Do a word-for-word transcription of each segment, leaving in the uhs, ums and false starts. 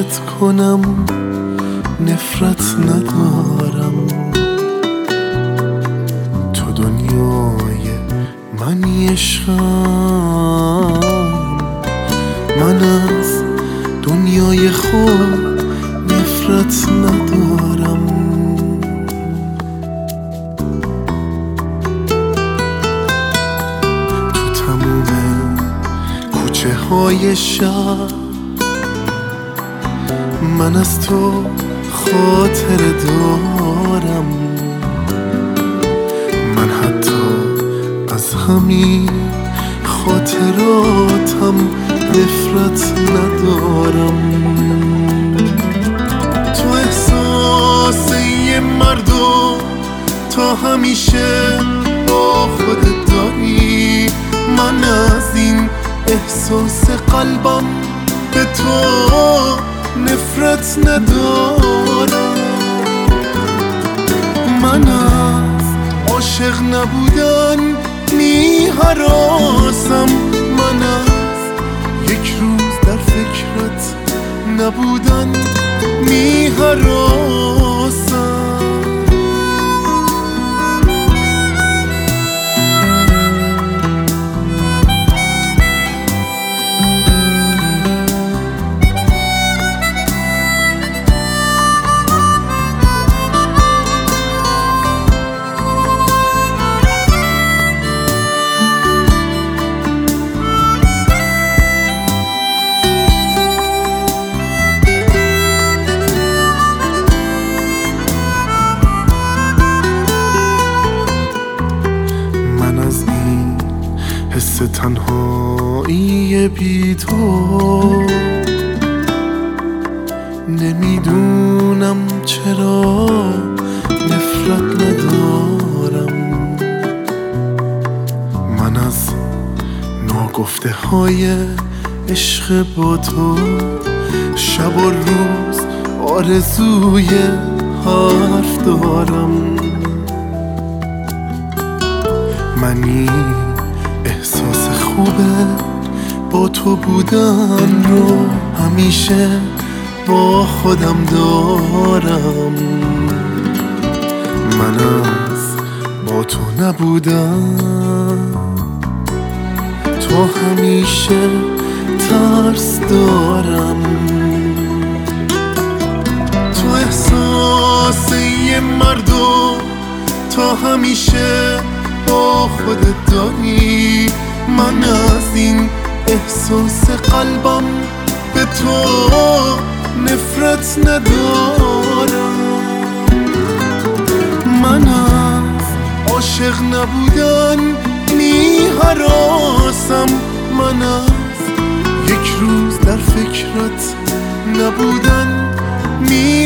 عشقت کنم نفرت ندارم. تو دنیای منی عشقم، من از دنیای خود نفرت ندارم. تو تموم کوچه های شهر من از تو خاطر دارم. من حتی از همین خاطراتم نفرت ندارم. تو احساس یه مردم تا همیشه با خودت داری، من از این احساس قلبم به تو نفرت ندارم. من از عاشق نبودن می هراسم، من از یک روز در فکرت نبودن می هراسم. حس تنهایی بی تو نمیدونم چرا نفرت ندارم. من از ناگفته های عشق با تو شب و روز آرزوی حرف دارم. منی احساس خوبه با تو بودن رو همیشه با خودم دارم. من از با تو نبودن تو همیشه ترس دارم. تو احساس یه مردم تا همیشه با خودت داری، من از این احساس قلبم به تو نفرت ندارم. من از عاشق نبودن می هراسم، من از یک روز در فکرت نبودن می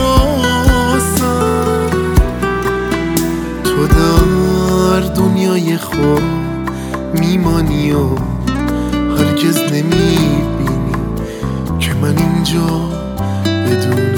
هراسم. تو در دنیای خود میمانی و هرگز نمیبینی که من اینجا بدون